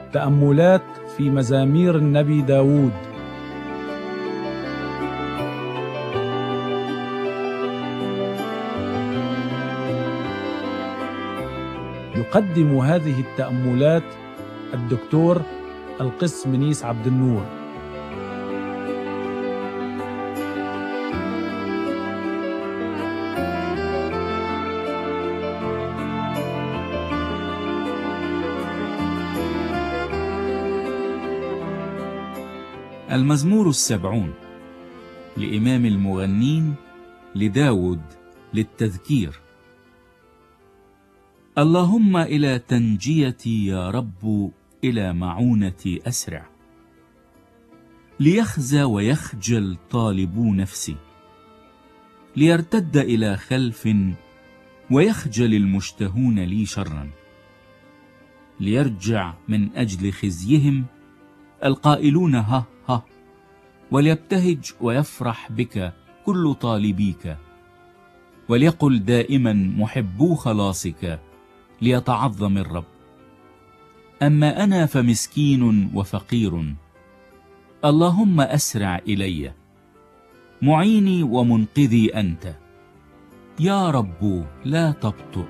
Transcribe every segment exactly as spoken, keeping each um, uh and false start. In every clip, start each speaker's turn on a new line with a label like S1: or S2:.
S1: تأملات في مزامير النبي داود. يقدم هذه التأملات الدكتور القس منيس عبد النور.
S2: المزمور السبعون لإمام المغنين لداود للتذكير. اللهم إلى تنجيتي يا رب، إلى معونتي أسرع. ليخزى ويخجل طالبو نفسي، ليرتد إلى خلف ويخجل المشتهون لي شرا. ليرجع من أجل خزيهم القائلون ها ها، وليبتهج ويفرح بك كل طالبيك. وليقل دائما محبو خلاصك، ليتعظم الرب. أما أنا فمسكين وفقير، اللهم أسرع إلي. معيني ومنقذي أنت، يا رب لا تبطئ.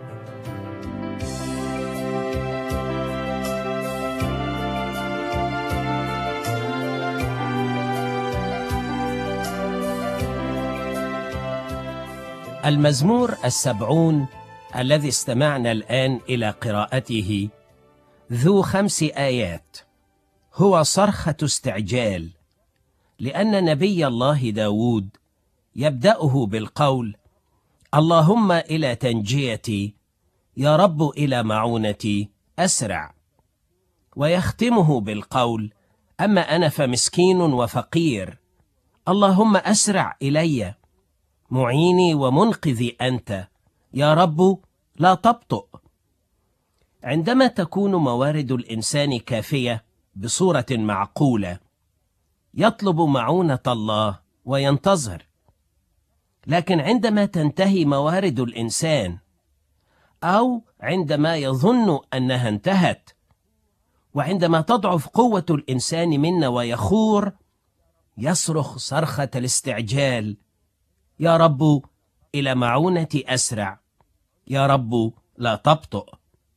S3: المزمور السبعون الذي استمعنا الآن إلى قراءته ذو خمس آيات، هو صرخة استعجال، لأن نبي الله داود يبدأه بالقول: اللهم إلى تنجيتي، يا رب إلى معونتي أسرع، ويختمه بالقول: أما أنا فمسكين وفقير، اللهم أسرع إلي. معيني ومنقذي أنت، يا رب لا تبطئ. عندما تكون موارد الإنسان كافية بصورة معقولة، يطلب معونة الله وينتظر. لكن عندما تنتهي موارد الإنسان، أو عندما يظن أنها انتهت، وعندما تضعف قوة الإنسان منا ويخور، يصرخ صرخة الاستعجال: يا رب إلى معونتي أسرع، يا رب لا تبطئ.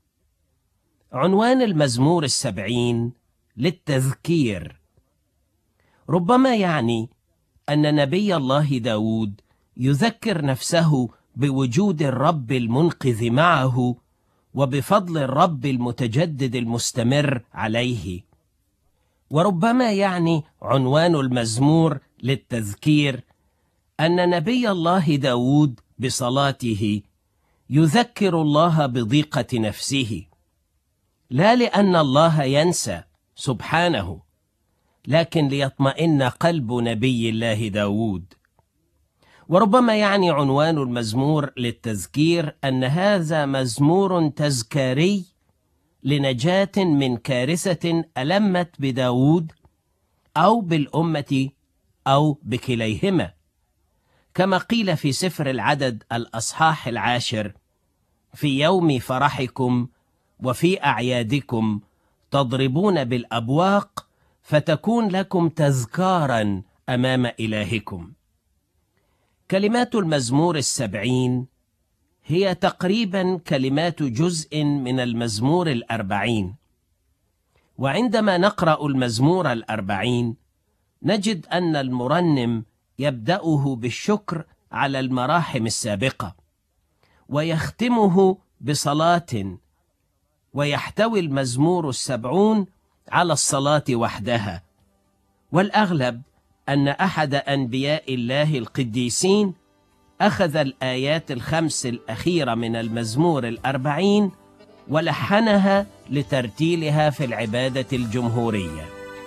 S3: عنوان المزمور السبعين للتذكير. ربما يعني أن نبي الله داود يذكر نفسه بوجود الرب المنقذ معه، وبفضل الرب المتجدد المستمر عليه. وربما يعني عنوان المزمور للتذكير أن نبي الله داود بصلاته يذكر الله بضيقة نفسه، لا لأن الله ينسى سبحانه، لكن ليطمئن قلب نبي الله داود. وربما يعني عنوان المزمور للتذكير أن هذا مزمور تذكاري لنجاة من كارثة ألمت بداود أو بالأمة أو بكليهما، كما قيل في سفر العدد الأصحاح العاشر: في يوم فرحكم وفي أعيادكم تضربون بالأبواق، فتكون لكم تذكارا أمام إلهكم. كلمات المزمور السبعين هي تقريبا كلمات جزء من المزمور الأربعين. وعندما نقرأ المزمور الأربعين نجد أن المرنم يبدأه بالشكر على المراحم السابقة، ويختمه بصلاة، ويحتوي المزمور السبعون على الصلاة وحدها. والأغلب أن أحد أنبياء الله القديسين أخذ الآيات الخمس الأخيرة من المزمور الأربعين ولحنها لترتيلها في العبادة الجمهورية.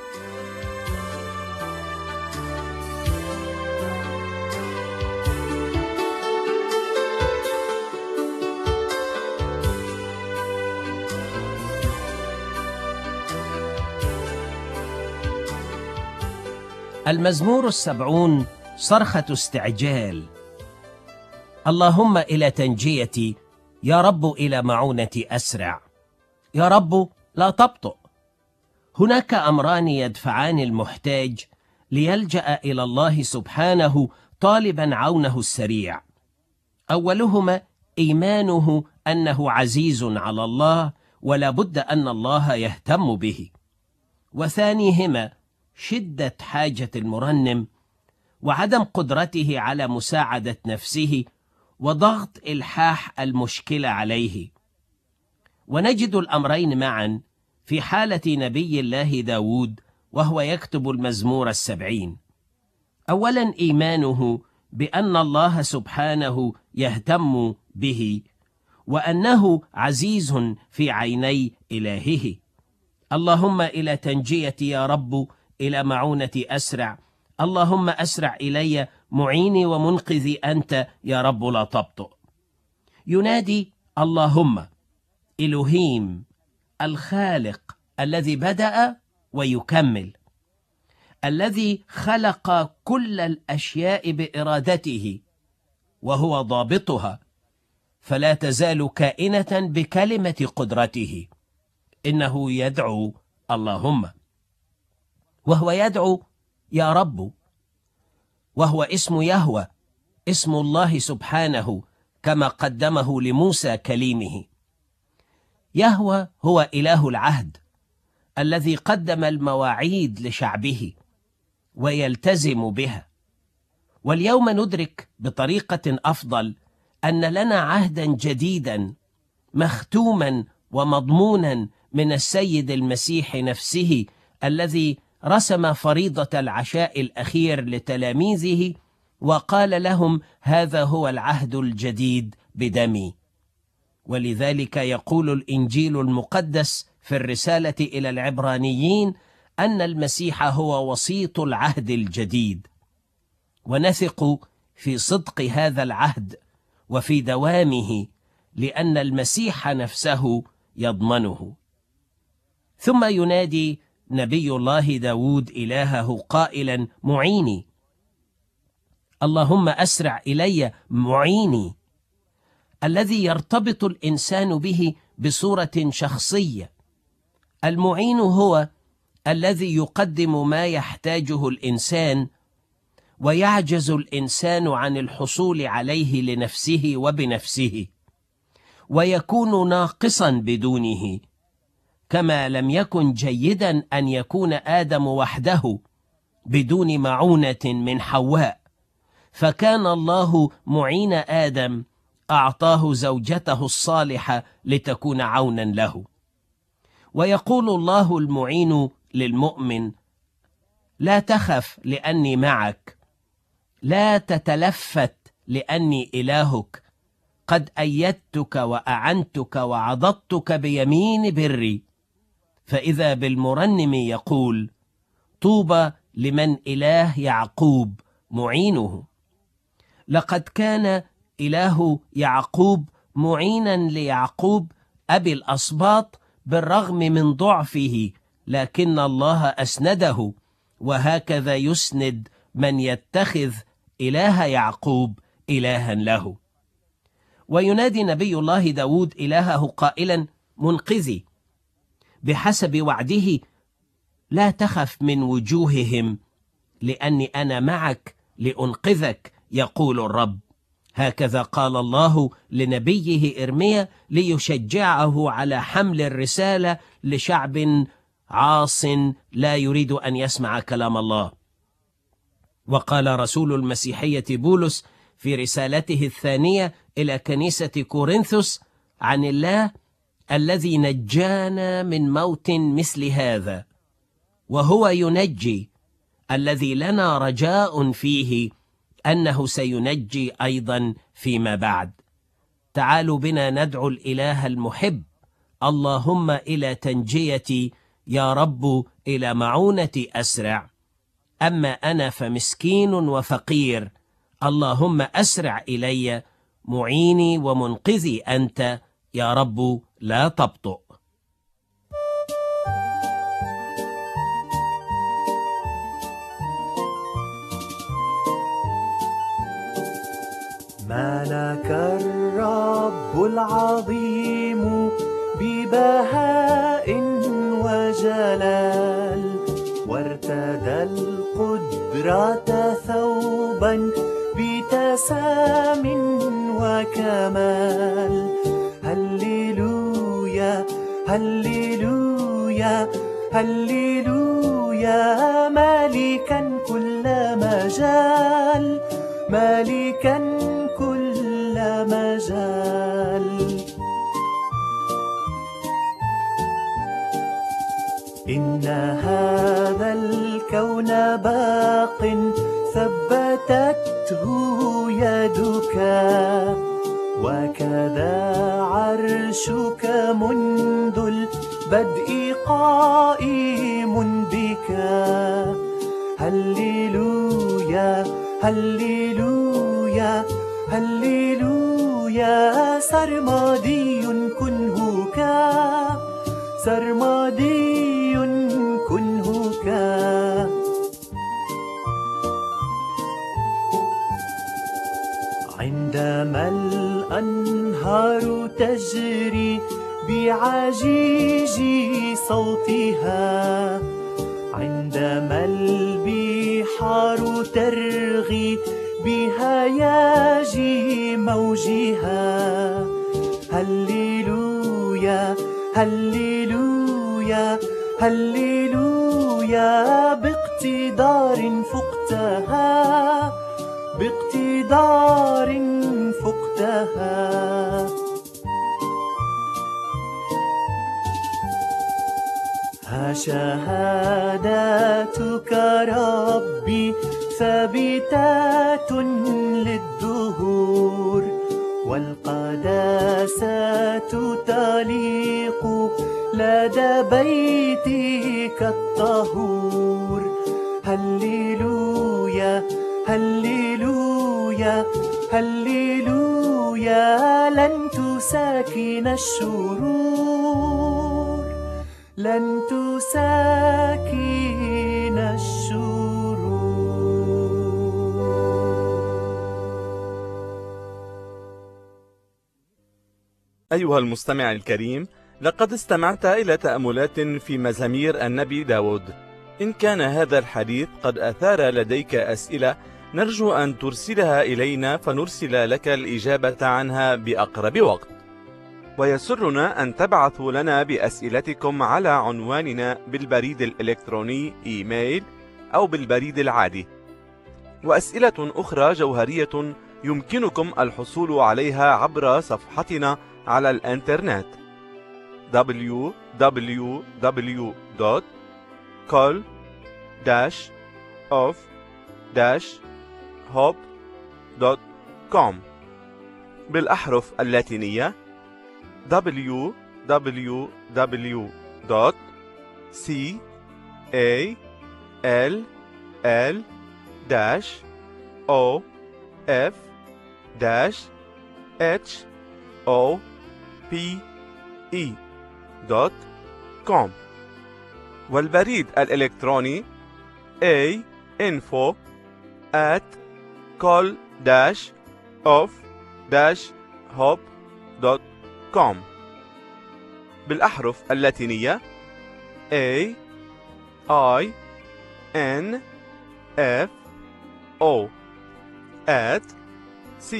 S3: المزمور السبعون صرخة استعجال. اللهم إلى تنجيتي، يا رب إلى معونتي أسرع، يا رب لا تبطئ. هناك أمران يدفعان المحتاج ليلجأ إلى الله سبحانه طالبا عونه السريع. أولهما إيمانه أنه عزيز على الله ولا بد أن الله يهتم به، وثانيهما شدة حاجة المرنم وعدم قدرته على مساعدة نفسه وضغط إلحاح المشكلة عليه. ونجد الأمرين معا في حالة نبي الله داود وهو يكتب المزمور السبعين. أولا إيمانه بأن الله سبحانه يهتم به وأنه عزيز في عيني إلهه. اللهم إلى تنجيتي يا رب، إلى معونتي أسرع. اللهم أسرع إلي، معيني ومنقذي أنت يا رب لا تبطئ. ينادي اللهم إلهيم الخالق الذي بدأ ويكمل، الذي خلق كل الأشياء بإرادته وهو ضابطها، فلا تزال كائنة بكلمة قدرته. إنه يدعو اللهم، وهو يدعو يا رب، وهو اسم يهوه، اسم الله سبحانه كما قدمه لموسى كليمه. يهوه هو إله العهد الذي قدم المواعيد لشعبه ويلتزم بها. واليوم ندرك بطريقة أفضل أن لنا عهدا جديدا مختوما ومضمونا من السيد المسيح نفسه، الذي رسم فريضة العشاء الأخير لتلاميذه وقال لهم: هذا هو العهد الجديد بدمي. ولذلك يقول الإنجيل المقدس في الرسالة إلى العبرانيين أن المسيح هو وسيط العهد الجديد، ونثق في صدق هذا العهد وفي دوامه لأن المسيح نفسه يضمنه. ثم ينادي نبي الله داود إلهه قائلا: معيني. اللهم أسرع إلي، معيني، الذي يرتبط الإنسان به بصورة شخصية. المعين هو الذي يقدم ما يحتاجه الإنسان ويعجز الإنسان عن الحصول عليه لنفسه وبنفسه، ويكون ناقصا بدونه، كما لم يكن جيدا أن يكون آدم وحده بدون معونة من حواء، فكان الله معين آدم أعطاه زوجته الصالحة لتكون عونا له. ويقول الله المعين للمؤمن: لا تخف لأني معك، لا تتلفت لأني إلهك، قد أيدتك وأعنتك وعضدتك بيمين بري. فإذا بالمرنم يقول: طوبى لمن إله يعقوب معينه. لقد كان إله يعقوب معينا ليعقوب أبي الأسباط بالرغم من ضعفه، لكن الله أسنده، وهكذا يسند من يتخذ إله يعقوب إلها له. وينادي نبي الله داود إلهه قائلا: منقذي، بحسب وعده: لا تخف من وجوههم لأني أنا معك لأنقذك، يقول الرب. هكذا قال الله لنبيه إرميا ليشجعه على حمل الرسالة لشعب عاص لا يريد أن يسمع كلام الله. وقال رسول المسيحية بولس في رسالته الثانية إلى كنيسة كورنثوس عن الله: الذي نجانا من موت مثل هذا، وهو ينجي، الذي لنا رجاء فيه أنه سينجي أيضا فيما بعد. تعالوا بنا ندعو الإله المحب: اللهم إلى تنجيتي يا رب، إلى معونتي أسرع. أما أنا فمسكين وفقير، اللهم أسرع إلي، معيني ومنقذي أنت يا رب لا تبطئ.
S4: ملك الرب العظيم ببهاء وجلال، كسد القدرة ثوبا بتسام وكمال. هللويا هللويا هللويا، مالكا كل مجال، مالكا كل مجال. إن هذا الكون باق ثبتته يدك، وكذا عرشك منذ البدء قائم بك. هللويا هللويا هللويا، سرمدي كنهك، سرمدي كنهك. عندما الأنهار تجري بعجيج صوتها، عندما البحار ترغي بهياج موجها. هللويا هللويا هللويا، باقتدار فقتها، باقتدار فقتها. ها شهاداتك ربي ثابتات للدهور، والقداسة تليق لدى بيتك الطهور. هللويا هللويا هللويا، لن تساكن الشرور، لن تساكن الشرور.
S5: أيها المستمع الكريم، لقد استمعت إلى تأملات في مزامير النبي داود. إن كان هذا الحديث قد أثار لديك أسئلة، نرجو أن ترسلها إلينا فنرسل لك الإجابة عنها بأقرب وقت. ويسرنا أن تبعثوا لنا بأسئلتكم على عنواننا بالبريد الإلكتروني إيميل أو بالبريد العادي. وأسئلة أخرى جوهرية يمكنكم الحصول عليها عبر صفحتنا على الإنترنت دبليو دبليو دبليو دوت كول داش أوف داش هوب دوت كوم بالأحرف اللاتينية دبليو دبليو دبليو دوت سي إيه إل إل داش أو إف داش إتش أو بي إي دوت كوم، والبريد الإلكتروني A info at call dash of dash hop دوت كوم بالأحرف اللاتينية A I N F O at C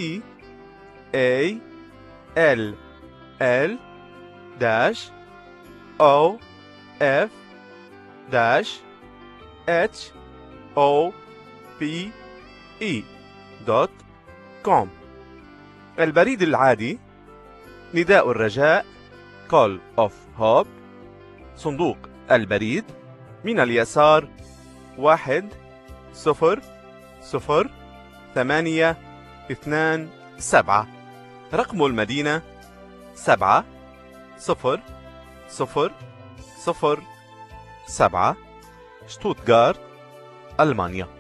S5: A L L dash O F dash H O P E دوت كوم. البريد العادي نداء الرجاء Call of Hope، صندوق البريد من اليسار واحد صفر صفر ثمانية اثنان سبعة، رقم المدينة سبعة صفر صفر صفر سبعة، شتوتغارت، ألمانيا.